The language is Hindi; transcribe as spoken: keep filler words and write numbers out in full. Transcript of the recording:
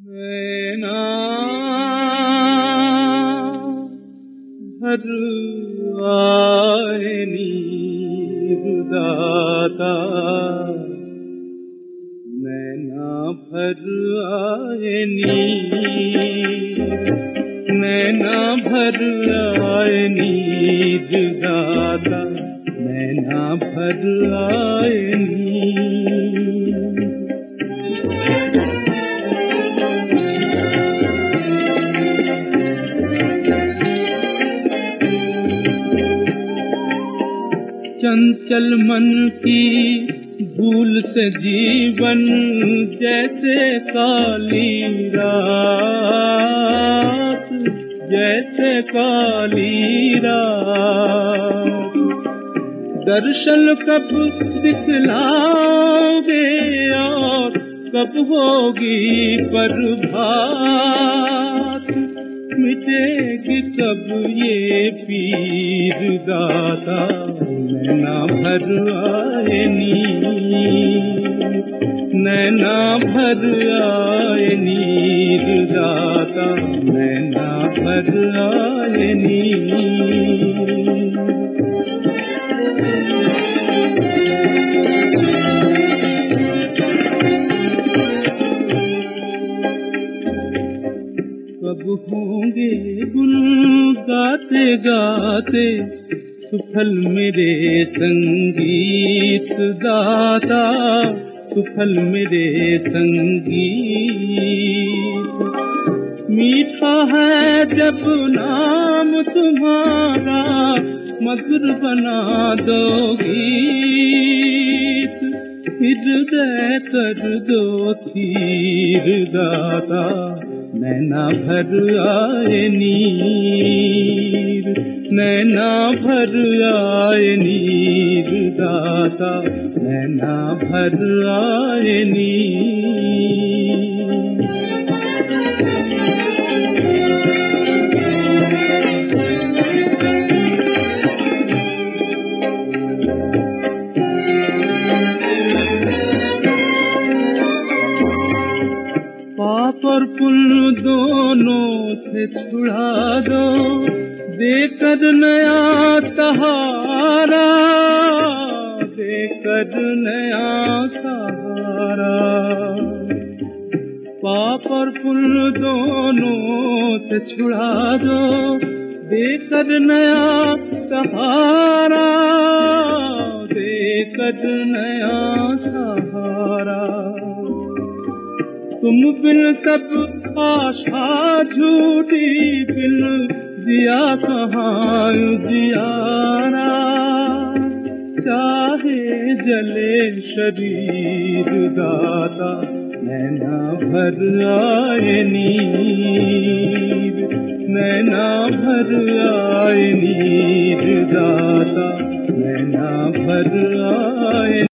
नैना भर आए नीर दाता, नैना भर आए नीर, नैना भर आए नीर दाता, नैना भर आए नीर। चंचल मन की भूल से जीवन जैसे काली रात, जैसे काली रात। दर्शन कब दिखलाओगे और कब होगी प्रभात, मिटेगी कब ये पीर दाता, नैना भर आए नीर, नैना भर आए नीर दाता, नैना भर आए नीर। कब होंगे गुल गाते गाते सुफल मेरे संगीत दाता, सुफल मेरे संगीत। मीठा है जब नाम तुम्हारा, मधुर बना दो गीत, हृदय कर दो थीर दाता, नैना भर आए नीर, नैना भर आए नीर दाता, नैना भर आए नीर। पाप और पुण्य दोनों से छुड़ा दो, देकर नया सहारा, देकर नया सहारा। पाप और पुण्य दोनों से छुड़ा दो, देकर नया सहारा, देकर नया सहारा। तुम बिन सब आशा झूठी, बिन दिया कहाँ उजियारा, चाहे जले शरीर दाता, नैना भर आए नीर, नैना भर आए नीर दाता, नैना भर आए